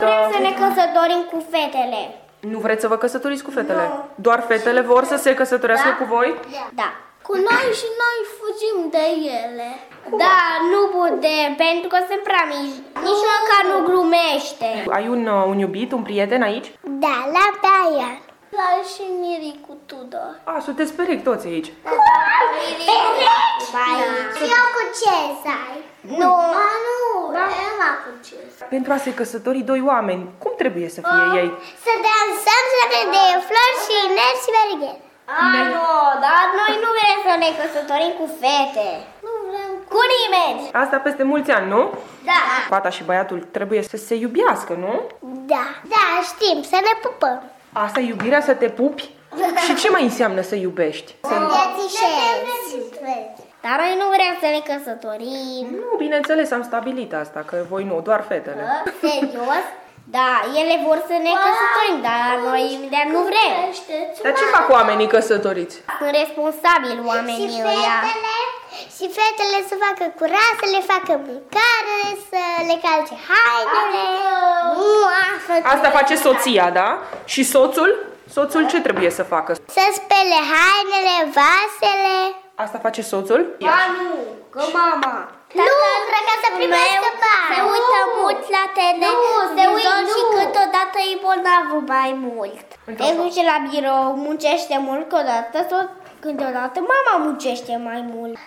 Vrem să ne căsătorim cu fetele. Nu vreți să vă căsătoriți cu fetele? Nu. Doar fetele vor să se căsătorească cu voi? Da. Cu noi și noi fugim de ele. Da, nu putem, pentru că sunt prea mici. Nici măcar nu glumește. Ai un iubit, un prieten aici? Da, la Brian. La și Miricu Tudor. Sunteți perechi toți aici. Și eu cu Cezar. Nu. Emma cu Cezar. Pentru a se căsători doi oameni, cum trebuie să fie ei? Să dansăm, să vedem flori și ineri și verighe. Nu, dar noi nu vrem să ne căsătorim cu fete. Nu vrem Cu nimeni. Asta peste mulți ani, nu? Da. Fata și băiatul trebuie să se iubească, nu? Da, da, știm, să ne pupăm. Asta e iubirea, să te pupi? Și ce mai înseamnă să iubești? Să îmbrățișezi. Dar noi nu vrem să ne căsătorim. Nu, bineînțeles, am stabilit asta, că voi nu, doar fetele. Serios? Da, ele vor să ne căsătorim, dar noi nu vrem. Dar ce fac oamenii căsătoriți? Sunt responsabili oamenii ăia. Și fetele să facă curat, să le facă mâncare, să le calce hainele. Asta face soția, da? Și soțul? Soțul ce trebuie să facă? Să spele hainele, vasele. Asta face soțul? Ba nu, că mama. Nu, vrea ca să primească bani. Se uită mult la televizor și câteodată e bolnav mai mult. Se duce la birou, muncește mult câteodată, câteodată mama muncește mai mult.